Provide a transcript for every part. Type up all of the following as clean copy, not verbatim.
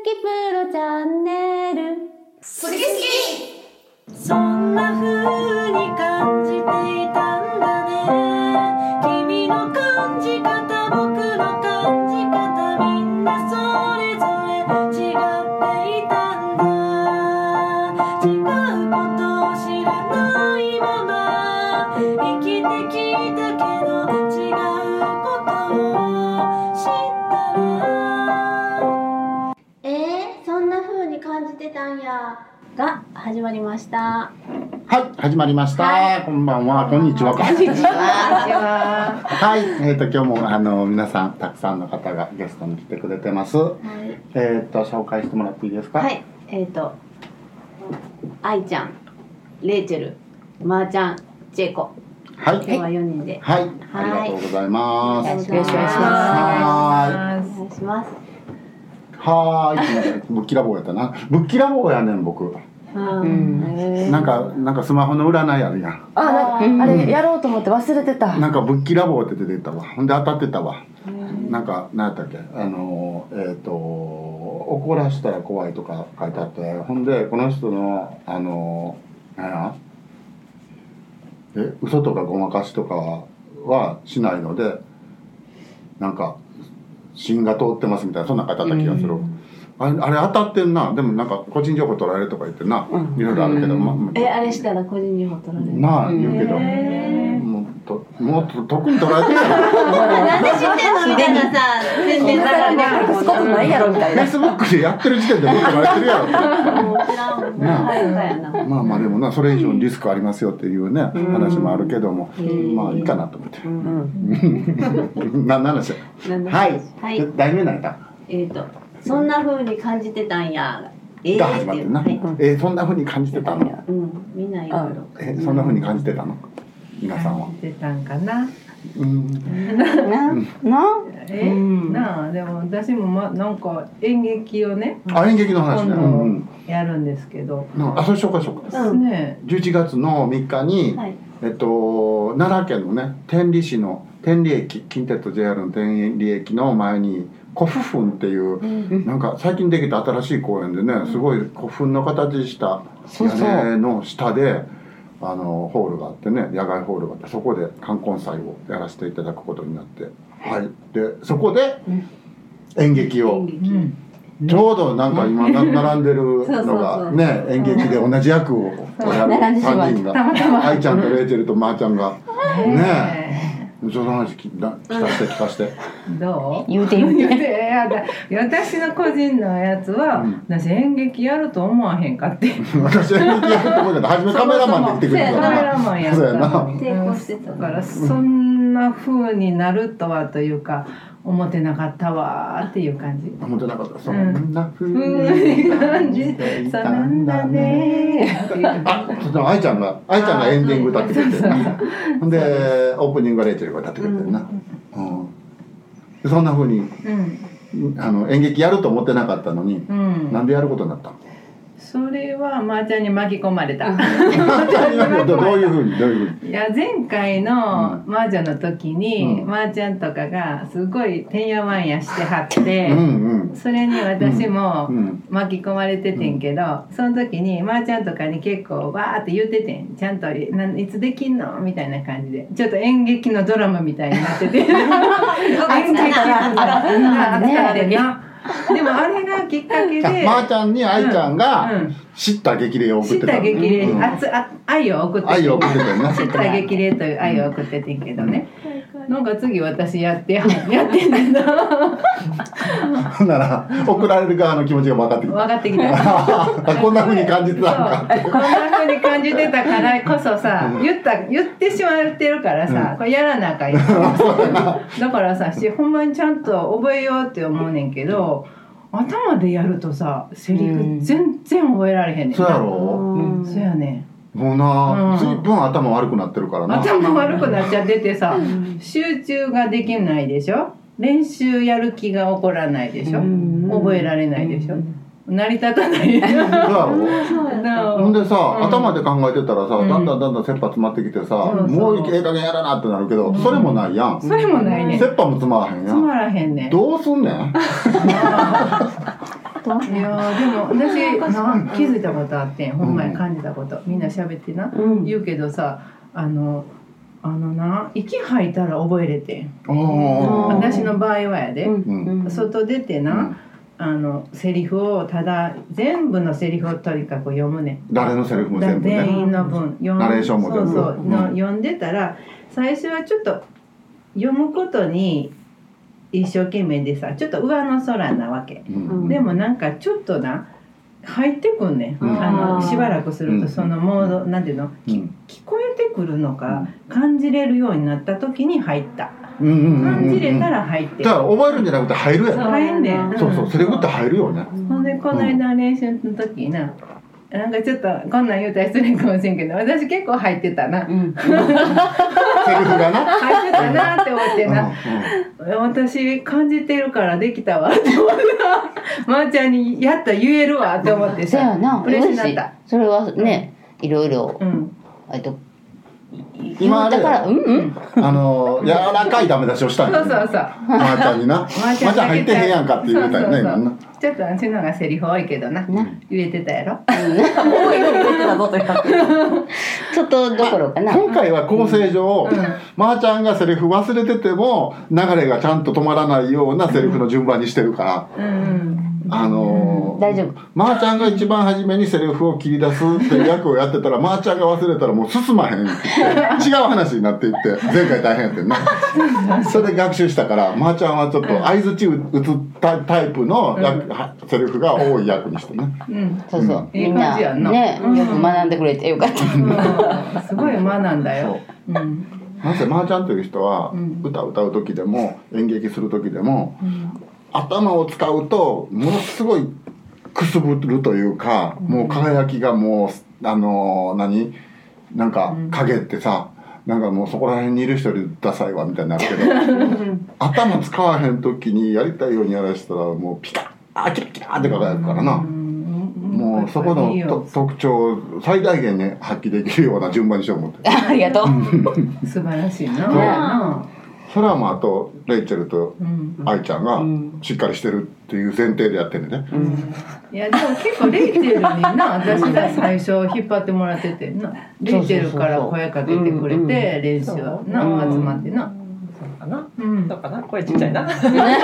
きプロチャンネル好き好き。 そんな風に感じていたんだね。君の感じ方、僕の感じ方、みんなそれぞれ違っていたんだ。違うことを知らないまま生きてきたけど、違うことを知ったらそんな風に感じてたんやが始まりました。 はい、始まりました。 はいこんばんは、こんにちは。 こんにちは。 はい、今日も皆さんたくさんの方がゲストに来てくれてます。紹介してもらっていいですか。 はい、愛ちゃん、レイチェル、まーちゃん、ジェイコ。 はい、 今日は4人で。 はい、ありがとうございます。 よろしくお願いします。 はお願いします。 ーい、ぶっきらぼうやったな。ぶっきらぼうやねん僕。なんかスマホの占いあるやん。 あれやろうと思って忘れてた。 なんかぶっきらぼうって出てたわ。ほんで当たってたわ。なんか何やったっけ、怒らしたら怖いとか書いてあって、ほんでこの人の何や嘘とかごまかしとかはしないので、なんか芯が通ってますみたいな、そんな書いてあった気がする。あれ当たってんな。でもなんか個人情報取られるとか言ってな、いろいろあるけど、 あれしたら個人情報取られるなあ言うけど、もっと得に取られてるやろ。 なんで知ってんのみたいなさ、宣伝されて隠すことないやろみたいな。 Facebook でやってる時点でもう取られてるやろ。 もう知らんもんな。 まあまあでもな、それ以上にリスクありますよっていうね、話もあるけども、まあいいかなと思って。何の話？はい。題名何だ？ そんな風に感じてたんや。 が始まってるな。そんな風に感じてたの？ みんないろいろ。 そんな風に感じてたの？皆さんは。 感じてたんかな。なあ、でも私もなんか演劇をね。 演劇の話ね。 今度やるんですけど。 それ紹介しようか。 ね。 11月の3日に奈良県のね、天理市の天理駅、近鉄 JR の天理駅の前に古墳墳っていう、なんか最近できた新しい公園でね、すごい古墳の形した屋根の下でホールがあってね、野外ホールがあって、そこで冠婚祭をやらせていただくことになって、はい。でそこで演劇をちょうどなんか今並んでるのがね、演劇で同じ役をやる3人が、愛ちゃんとレイチェルとまーちゃんがね。その話聞かせて。 どう？ 言うて私の個人のやつは、私演劇やると思わへんかって。 私演劇やると思うけど、初めカメラマンで来てくれたカメラマンやったのに。 抵抗してた。 だからそんな風になるとはというか、思ってなかったわーっていう感じ。 思ってなかった。そんな風に感じていたんだね。愛ちゃんがエンディング歌ってくれてるな。でオープニングはレイチェルが歌ってくれてるな。そんな風に演劇やると思ってなかったのに、なんでやることになったの？ それはまーちゃんに巻き込まれた。 どういうふうに？ いや、前回のまーちゃんの時に、まーちゃんとかがすごいてんやわんやしてはって、それに私も巻き込まれててんけど、その時にまーちゃんとかに結構わーって言っててん。ちゃんといつできんのみたいな感じで、ちょっと演劇のドラマみたいになってて、演劇が扱ってな。でもあれがきっかけで、 まーちゃんに愛ちゃんが知った激励を送ってた。 知った激励、愛を送ってて、 愛を送ってたよね。 知った激励という愛を送っててんけどね。なんか次私やってんねんな。 ほんなら送られる側の気持ちが分かってきた。 分かってきた。 こんな風に感じてたんか。 こんな風に感じてたからこそさ、言ってしまってるからさ、これやらなあかんよ。だからさ、ほんまにちゃんと覚えようって思うねんけど、頭でやるとさ、セリフ全然覚えられへんねん。 そうやろ？ そうやねん。 もうな、随分頭悪くなってるからな。 頭悪くなっちゃっててさ、集中ができないでしょ。練習やる気が起こらないでしょ。覚えられないでしょ。成り立たないでしょ。 ほんでさ、頭で考えてたらさ、だんだん切羽詰まってきてさ、もうええ加減やらなってなるけど、それもないやん。 それもないね。 切羽も詰まらへんやん。 詰まらへんねん。 どうすんねん。 といやでも私気づいたことあってん、ほんまに感じたこと、みんな喋ってな、言うけどさ、息吐いたら覚えれてん。私の場合はやで、外出てな、セリフを全部のセリフをとにかく読むね。 誰のセリフも全部ね。 全員の分ナレーションも全部。 そう読んでたら最初はちょっと読むことに一生懸命でさ、ちょっと上の空なわけ。でもなんかちょっとな入ってくんね。しばらくするとそのモードなんていうの、聞こえてくるのか感じれるようになった時に入った。感じれたら入ってる。 だから覚えるんじゃなくて入るやん。 入んねん。 そうセリフって入るよね。 ほんでこの間練習の時な、なんかちょっとこんなん言うたら失礼かもしれんけど、私結構入ってたな。セリフがな。 入ってたなって思ってな。私感じてるからできたわって思った。まーちゃんにやった言えるわって思ってさ。嬉しいなった。 それはね、いろいろ。 今だから柔らかいダメ出しをしたんや。 そうまーちゃんにな。まーちゃん入ってへんやんかって言うたよね今な。 ちょっと私のがセリフ多いけどな、言えてたやろ。 多いよ言えてたぞとちょっとどころかな。 今回は構成上、まーちゃんがセリフ忘れてても流れがちゃんと止まらないようなセリフの順番にしてるから。 大丈夫。 まーちゃんが一番初めにセリフを切り出すっていう役をやってたら、まーちゃんが忘れたらもう進まへんって違う話になっていって、前回大変やってんな。それで学習したから、まーちゃんはちょっと相づち打つタイプのセリフが多い役にしてね。 そうそう。みんなね、よく学んでくれてよかった。 すごい学んだよ。 なぜまーちゃんという人は歌を歌う時でも演劇する時でも、頭を使うとものすごいくすぶるというか、もう輝きがもうなんか影ってさ、なんかもうそこら辺にいる人よりダサいわみたいになるけど頭使わへん時にやりたいようにやらせたらもうピカッキラキラって輝くからな。もうそこの特徴を最大限に発揮できるような順番にしよう思って。 ありがとう。 素晴らしいな。 それはもうあとレイチェルと愛ちゃんがしっかりしてるっていう前提でやってるね。 いやでも結構レイチェルにな、私が最初引っ張ってもらっててな、レイチェルから声かけてくれて練習はな集まってな。 そうかな。どうかな。声ちっちゃいな。そうや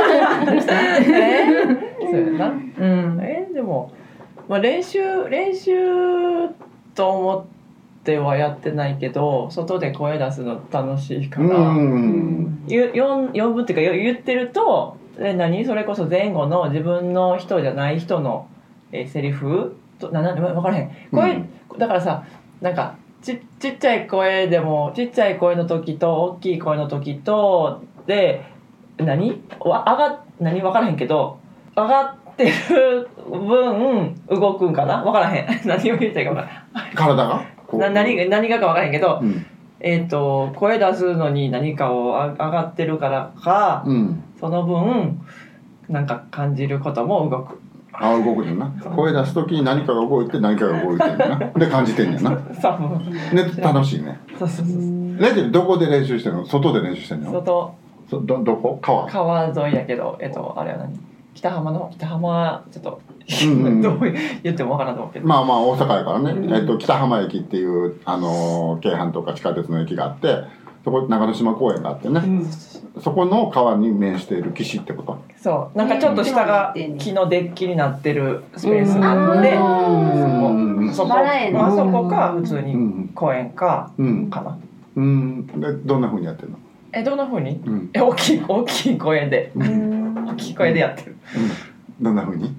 な。でもまあ練習と思ってはやってないけど、外で声出すの楽しいから、呼ぶっていうか言ってると、それこそ前後の自分の人じゃない人のセリフと分からへん声、だからさ、なんかちっちゃい声でもちっちゃい声の時と大きい声の時とで分からへんけど上がってる分動くんかな、分からへん何を言いたいか分からへん体が何がか分からへんけど、声出すのに何かを上がってるからか、その分なんか感じることも動く。 動くねんな。声出す時に何かが動いて何かが動いてんねんな。で感じてんねんな。ね、楽しいね。 そう。 レイチェルどこで練習してんの？外で練習してんの？ 外。 どこ？ 川沿いやけど、あれは何？北浜ちょっとどう言ってもわからんと思うけど、 まあ大阪やからね、北浜駅っていう京阪とか地下鉄の駅があって、そこ長野島公園があってね、そこの川に面している岸ってこと。 そうなんかちょっと下が木のデッキになってるスペースがあって、そこか普通に公園かかな。 でどんな風にやってるの？ どんな風に？大きい公園で。大きい声でやってる。 どんな風に？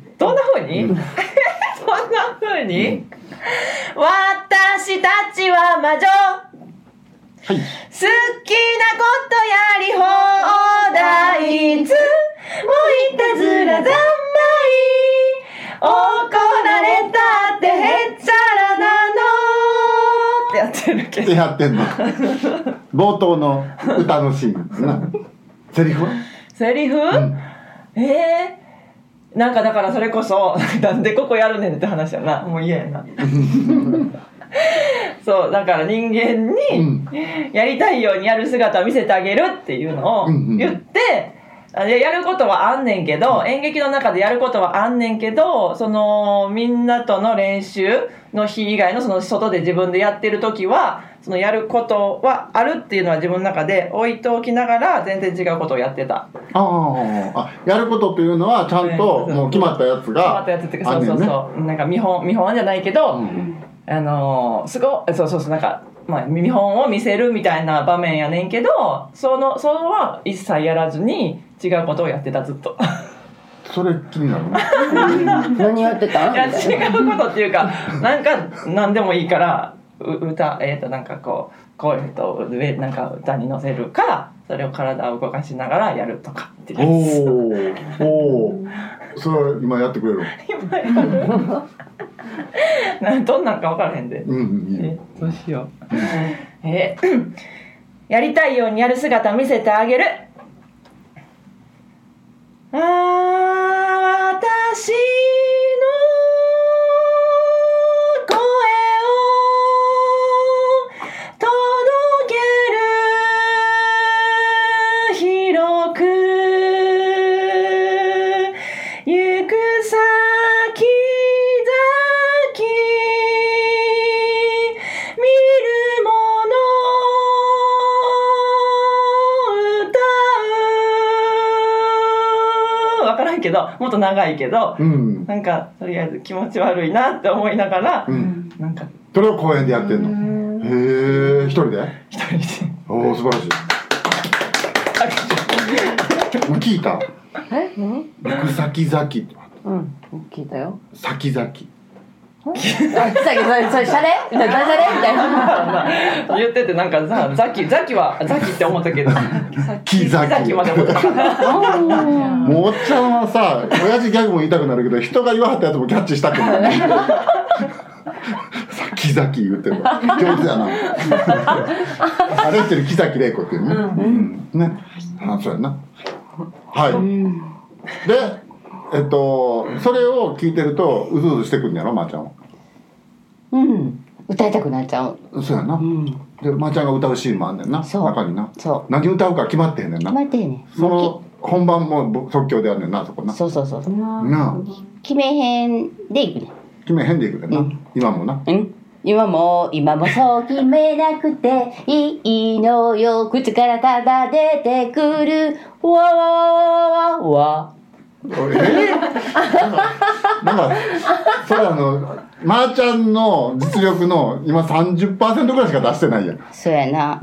私たちは魔女。好きなことやり放題。いつもいたずら三昧。怒られたってへっちゃらなの。ってやってるけど。 やってんの。冒頭の歌のシーンな。セリフ？ なんかだからそれこそなんでここやるねんって話やな。もう嫌やな。そうだから人間にやりたいようにやる姿を見せてあげるっていうのを言って、 やることはあんねんけど、演劇の中でやることはあんねんけど、そのみんなとの練習の日以外のその外で自分でやってる時はそのやることはあるっていうのは自分の中で置いておきながら全然違うことをやってた。 やることっていうのはちゃんともう決まったやつが、 決まったやつっていうか、そうそうそう、なんか見本じゃないけど、すごいそうなんか。見本を見せるみたいな場面やねんけど、そのは一切やらずに違うことをやってた、ずっと。 それ気になるね。 何やってた？ いや、違うことっていうか、なんか何でもいいから歌、なんかこうなんか歌に乗せるか、それを体を動かしながらやるとかっていうやつ。 おそれは今やってくれる？ 今やる。どんなんか分からへんで。どうしよう。やりたいようにやる姿見せてあげる。私の声を届ける、広く行く先見るもの歌う。分からんけど、もっと長いけど、なんかとりあえず気持ち悪いなって思いながら、なんかそれを公園でやってんの？へえ、一人で？ 一人で。 おお、素晴らしい。聞いた？行く先々って。 聞いたよ。 先々。 それシャレ？ダジャレみたいな。 言っててなんかさ、ザキって思ったけど、 キザキまで思った。 もうおっちゃんはさ、親父ギャグも言いたくなるけど、人が言わはったやつもキャッチしたくなる。キザキ言ってる。上手やな。あれってる木崎玲子っていうね。ね。そうやな。はい。で。それを聞いてるとうずうずしてくんやろ、まーちゃんは。 歌いたくなっちゃう。 そうやな。で、まーちゃんが歌うシーンもあんねんな。中にな。何歌うか決まってへんねんな。 決まってへんねん。 その本番も即興でやんねんな、そこな。 そう。 なあ。 決めへんでいくねん。 決めへんでいくねんな。今もな。 今もそう決めなくていいのよ。口からただ出てくる。わ。 なんかそれまーちゃんの実力の今 30% ぐらいしか出してないやん。 そうやな。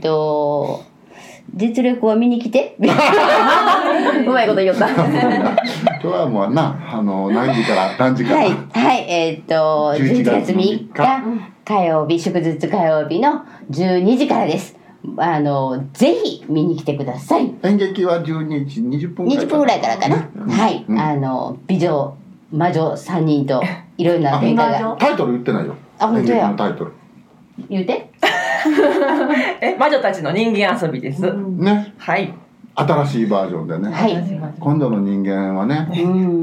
実力は見に来て。うまいこと言った。 今日はもうな、何時から何時から。 はい、11月3日火曜日、祝日火曜日の12時からです。ぜひ見に来てください。 演劇は12時20分ぐらい 20分ぐらいからかな。はい、美女魔女3人といろんな展開が。 タイトル言ってないよ。 本当や。 演劇のタイトル言うて。 魔女たちの人間遊びです。 ね。 はい。 新しいバージョンでね。 はい。 今度の人間はね。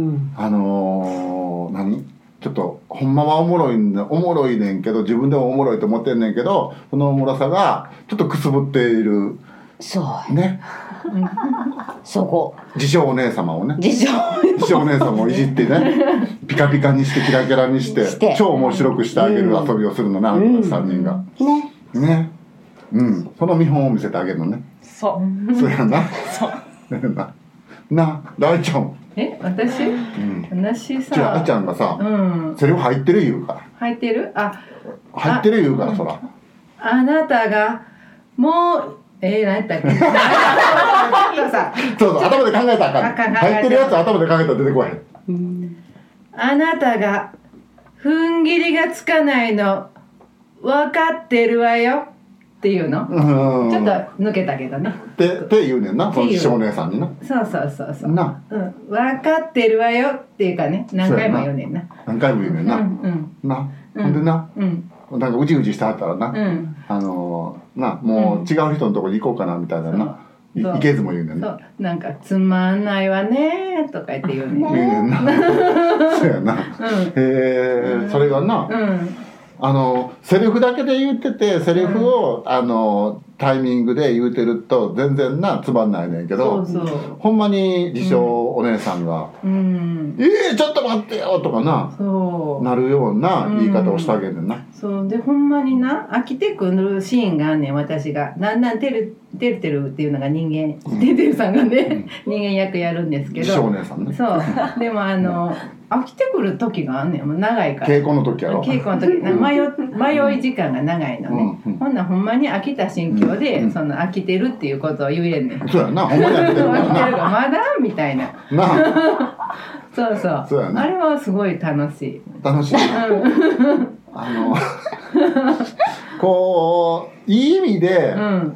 ちょっとほんまはおもろいねんけど、自分でもおもろいと思ってんねんけど、そのおもろさがちょっとくすぶっている。 そうね。 そこ。 自称お姉様をね。 自称お姉様をいじってね、ピカピカにしてキラキラにして超面白くしてあげる遊びをするのね、3人が。ね。その見本を見せてあげるのね。 そうやな。な、大ちゃん。 私さ、 あいちゃんがさ、セリフ入ってる言うから。 入ってる？ 入ってる言うから、そら。 あなたがもう何やったっけ？ そう頭で考えたらあかん。入ってるやつ頭で考えたら出てこへん。 あなたが踏ん切りがつかないの分かってるわよっていうの。ちょっと抜けたけどね。 って言うねんな、その少年さんにな。 そう。 な。 分かってるわよっていうかね、何回も言うねんな。 何回も言うねんな。な。ほんでな。なんかうじうじしてはったらな。もう違う人のとこに行こうかなみたいなな。行けずも言うねんな。 なんかつまんないわねとか言って言うねん。 言うねんな。そうやな。それがな。セリフだけで言ってて、セリフをタイミングで言うてると全然なつまんないねんけど、 そうほんまに自称お姉さんが「ちょっと待ってよ」とかななるような言い方をしてあげるねんな。 そうでほんまにな飽きてくるシーンがあんねん。私がだんだんてるっていうのが人間てるさんがね、人間役やるんですけど、 自称お姉さんね。 そうでも飽きてくる時があんねん。もう長いから稽古の時やろ。 稽古の時迷い時間が長いのね、ほんなほんまに飽きた心境で、その飽きてるっていうことを言えんねん。 そうやな、ほんまに飽きてるからな。 飽きてるからまだみたいな。 なあ。 そうやな。 あれはすごい楽しい。 楽しいな。こういい意味で、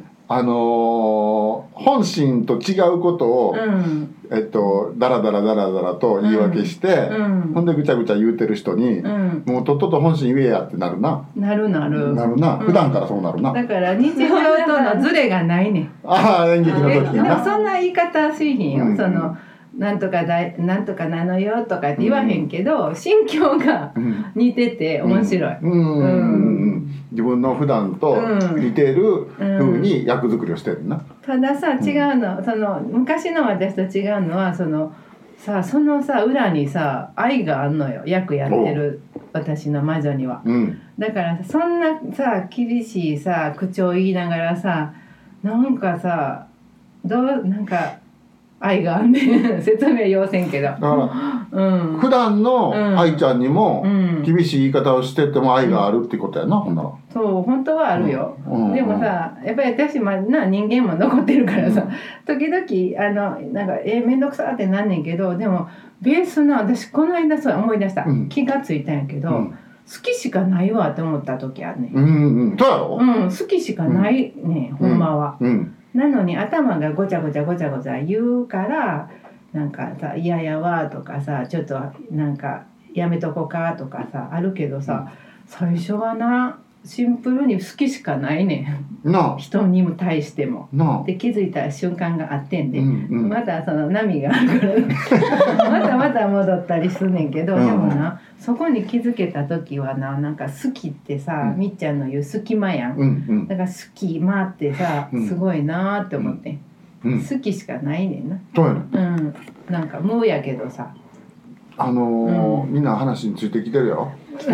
本心と違うことを、だらだらと言い訳して、ほんでぐちゃぐちゃ言うてる人に、もうとっとと本心言えやってなるな。 なるな、 普段からそうなるな。 だから日常とのズレがないねん。 演劇の時にな。 でもそんな言い方しひんよ。そのなんとかなのよとかって言わへんけど、心境が似てて面白い。 自分の普段と似てる風に役作りをしてるな。 たださ違うの、その昔の私と違うのはその裏にさ愛があんのよ、役やってる私の魔女には。だからそんなさ厳しいさ口調言いながらさなんかさなんか愛があんねん説明要せんけど。だから普段の愛ちゃんにも厳しい言い方をしてても愛があるってことやな、ほんなら。 そう本当はあるよ。でもさやっぱり私人間も残ってるからさ、時々なんかめんどくさってなんねんけど、でもベースの私この間そう思い出した、気がついたんやけど、好きしかないわって思った時あんねん。 そうやろ。 好きしかないねん、ほんまは。なのに頭がごちゃごちゃ言うからなんかさ嫌やわとかさちょっとなんかやめとこかとかさあるけどさ、最初はなシンプルに好きしかないねん、人にも対しても。で気づいた瞬間があってんで、またその波があるからまた戻ったりすんねんけど、でもなそこに気づけた時はなんか好きってさ、みっちゃんの言う隙間やん、だから好き間ってさすごいなって思って、好きしかないねんな。 そうやね。 なんか無やけどさみんな話についてきてるよ。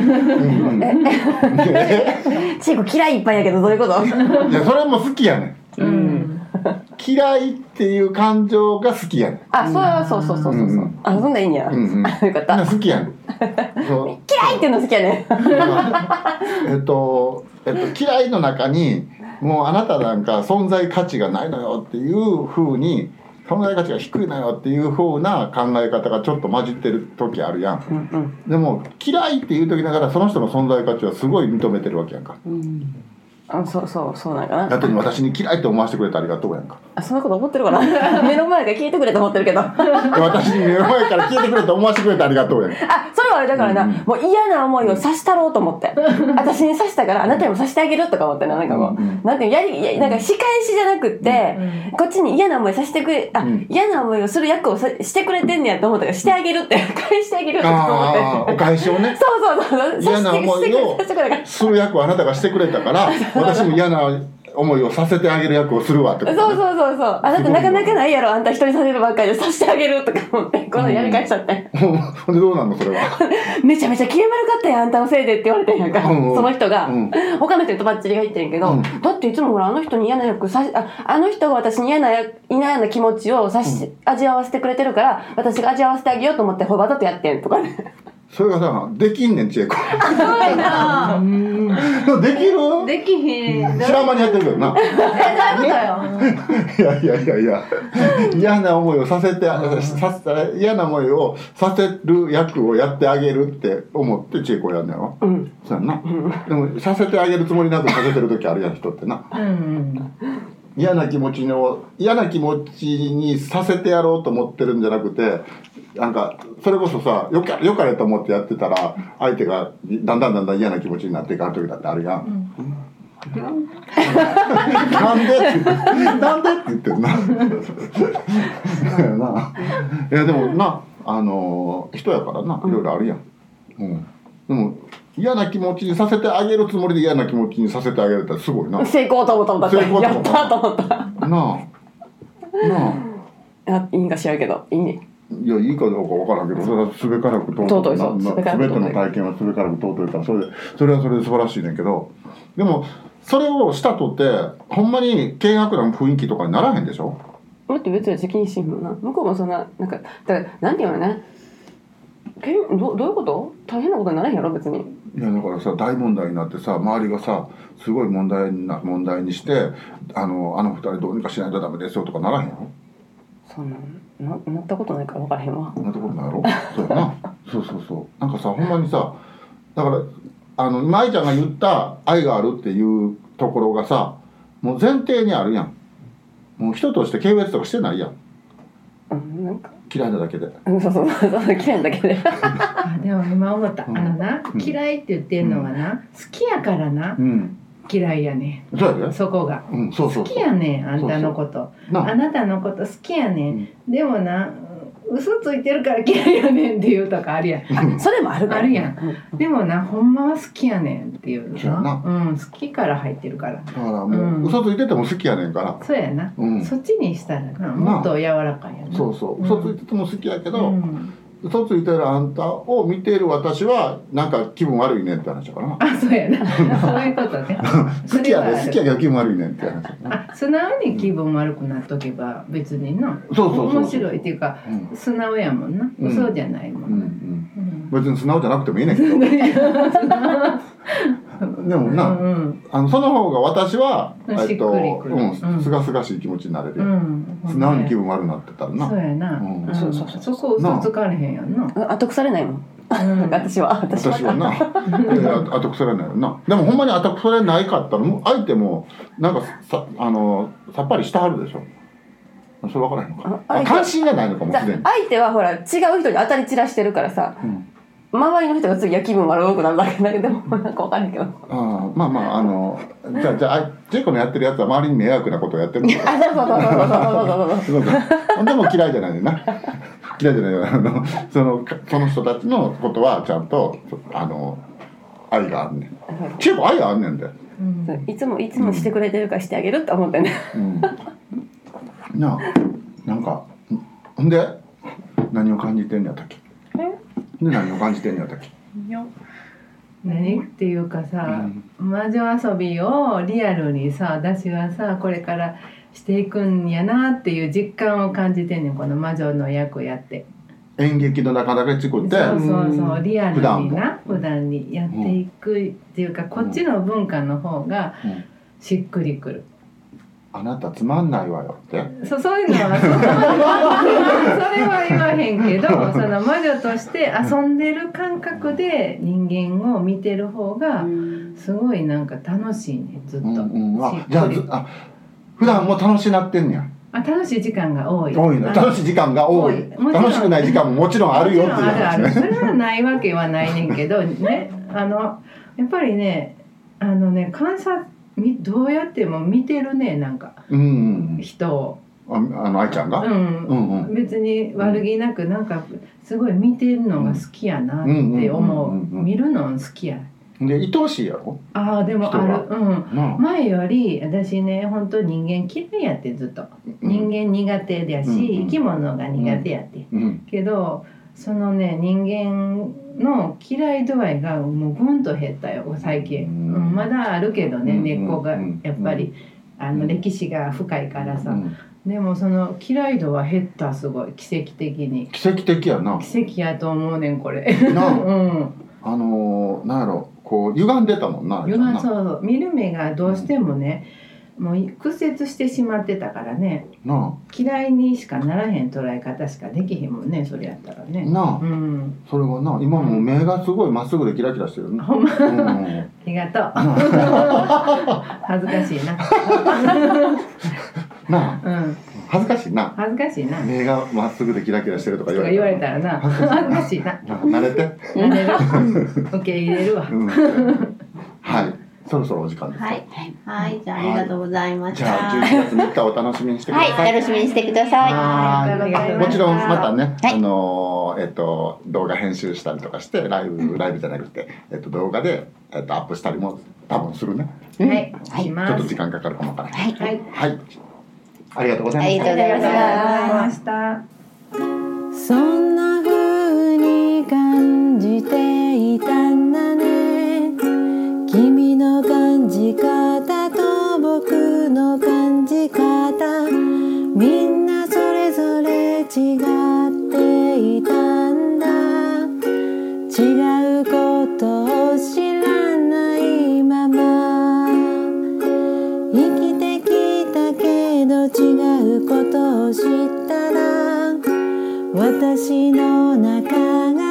チーコ嫌いいっぱいやけどどういうこと？ いやそれも好きやねん。嫌いっていう感情が好きやねん。 そう。そんないいんや。よかった。 好きやねん。 嫌いっていうの好きやねん。 嫌いの中にもうあなたなんか存在価値がないのよっていう風に、存在価値が低いのよっていう風な考え方がちょっと混じってる時あるやん。でも嫌いっていう時だからその人の存在価値はすごい認めてるわけやんか。 そうなんかな。 だって私に嫌いって思わせてくれてありがとうやんか。 そんなこと思ってるかな。目の前で聞いてくれと思ってるけど。 私に目の前から聞いてくれと思わせてくれてありがとうやんか。 それはあれだからな、もう嫌な思いをさしたろうと思って。私にさしたからあなたにもさしてあげるとか思ってなんかもう、なんてなんか仕返しじゃなくって、こっちに嫌な思いさせてくれ、嫌な思いをする役をしてくれてんねやと思ったからしてあげるって返してあげるって思って。 お返しをね。 そう嫌な思いをする役をあなたがしてくれたから。私も嫌な思いをさせてあげる役をするわってこと、ね、 そうあなたなかなかないやろ、あんた人にさせるばっかりでさせてあげるとか思ってこのやり返しちゃって、 ほんでどうなんのそれは。 めちゃめちゃ機嫌悪かったよあんたのせいでって言われてんやんか、その人が、他の人とばっちりが言ってんけど、だっていつもほらあの人に嫌な役あの人が私に嫌な気持ちを味わわせてくれてるから私が味わわせてあげようと思ってわざとやってんとかね。それがさできんねんちえこ。 すごいな。 できる？ できへん。 知らん間にやってるけどな。いや嫌な思いをさせて嫌な思いをさせる役をやってあげるって思ってちえこやんねやろ。そうやんな。でもさせてあげるつもりなくさせてる時あるやん人ってな。嫌な気持ちにさせてやろうと思ってるんじゃなくて、なんかそれこそさよかれと思ってやってたら相手がだんだん嫌な気持ちになっていかん時だってあるやん。なんでって言ってるな。いやでもな人やからないろいろあるやん。でも嫌な気持ちにさせてあげるつもりで嫌な気持ちにさせてあげるってすごいな。 成功と思った成功と思ったやったと思ったなあいいんか知らんけどいいね。 いやいいかどうかわからんけど、それはすべからく尊いそうすべての体験はすべからく尊いから、それはそれで素晴らしいねんけど、でもそれをしたとってほんまに険悪な雰囲気とかにならへんでしょ。 だって別に責任しんもんな。向こうもそんななんかだからなんていうのね。どういうこと？大変なことにならへんやろ別に。 いやだからさ、大問題になってさ、周りがさすごい問題にしてあの二人どうにかしないとダメですよとかならへんよ。 そんななったことないから分からへんわ。 なったことないやろ。そうやな。そうなんかさ、ほんまにさ、だから舞ちゃんが言った愛があるっていうところがさ、もう前提にあるやん。もう人として軽蔑とかしてないやん。 なんか嫌いなだけで。 そう嫌いなだけで。 でも今思った、嫌いって言ってんのはな、好きやからな、嫌いやねん。 そうやで。 そこが、 好きやねん、あんたのこと。あなたのこと好きやねん。でもな、嘘ついてるから嫌いやねんっていうとかあるやん。 それもあるから。 あるやん。でもな、ほんまは好きやねんっていうな。 好きから入ってるから。 だからもう、嘘ついてても好きやねんから。 そうやな。そっちにしたらな、もっと柔らかいやな。 そう嘘ついてても好きやけど、嘘ついてるあんたを見ている私はなんか気分悪いねんって話だからな。 あ、そうやな。そういうことね。 好きやけど気分悪いねんって話だな。素直に気分悪くなっとけば別にな。 そう面白いっていうか、素直やもんな。嘘じゃないもんな。 別に素直じゃなくてもいいねんけど。でもな、その方が私はすがすがしい気持ちになれるよ。素直に気分悪くなってたらな。 そうやな。そこ嘘つかれへんやんな。 後腐れないもん。私はな。後腐れないよな。でもほんまに後腐れないかったら相手もなんかさっぱりしてはるでしょ。それ分からへんのか。関心がないのかもしれん。 相手はほら違う人に当たり散らしてるからさ。周りの人が次は気分悪くなるだけだけどなんか分かんないけど。じゃあジェイコのやってるやつは周りに迷惑なことをやってるのか。そうでも嫌いじゃないねんな。嫌いじゃないよ。その人たちのことはちゃんと愛があんねん。ジェイコ愛があんねんで。 いつもしてくれてるからしてあげるって思ってね。 なんかほんで何を感じてんのやったっけ。何を感じてんのやったっけ。 何っていうかさ、魔女遊びをリアルにさ、私はさこれからしていくんやなっていう実感を感じてんねん、この魔女の役やって。 演劇の中だけ作ってそうリアルにな普段にやっていくっていうか、こっちの文化の方がしっくりくる。 あなたつまんないわよって。 そういうのはそれは言わへんけど、その魔女として遊んでる感覚で人間を見てる方がすごいなんか楽しいね、ずっと。 じゃあ普段も楽しなってんねや。 楽しい時間が多い。 楽しい時間が多い。楽しくない時間ももちろんあるよっていう話ね。 それはないわけはないねんけどね、やっぱりね観察どうやっても見てるね、なんか、人を。 愛ちゃんが、 別に悪気なくなんかすごい見てるのが好きやなって思う。見るの好きや。 で愛おしいやろ。 でもある。前より私ね、本当人間嫌いやって、ずっと人間苦手だし、生き物が苦手やって、けどそのね、人間の嫌い度合いがもうぐんと減ったよ最近。まだあるけどね、根っこがやっぱり歴史が深いからさ。でもその嫌い度は減った、すごい奇跡的に。 奇跡的やな。 奇跡やと思うねんこれ。 なんやろ、こう歪んでたもんな。 そう見る目がどうしてもね、もう屈折してしまってたからね。嫌いにしかならへん捉え方しかできへんもんね、それやったらね。 それはな、今もう目がすごいまっすぐでキラキラしてるね。 ほんま。ありがとう。恥ずかしいな。 恥ずかしいな。 恥ずかしいな。 目がまっすぐでキラキラしてるとか言われたらな。恥ずかしいな。 慣れて。 慣れる。受け入れるわ。 はい。そろそろお時間です。 はい、じゃあありがとうございました。 じゃあ11月3日お楽しみにしてください。 楽しみにしてください。 もちろんまたね、 動画編集したりとかしてライブじゃなくて、動画で、アップしたりも多分するね。 はい、します。 ちょっと時間かかるかもわからない。 はい、 はい、ありがとうございました。 ありがとうございました。 そんな風に感じていたんだね。君の感じ方と僕の感じ方、みんなそれぞれ違っていたんだ。違うことを知らないまま生きてきたけど、違うことを知ったら私の中が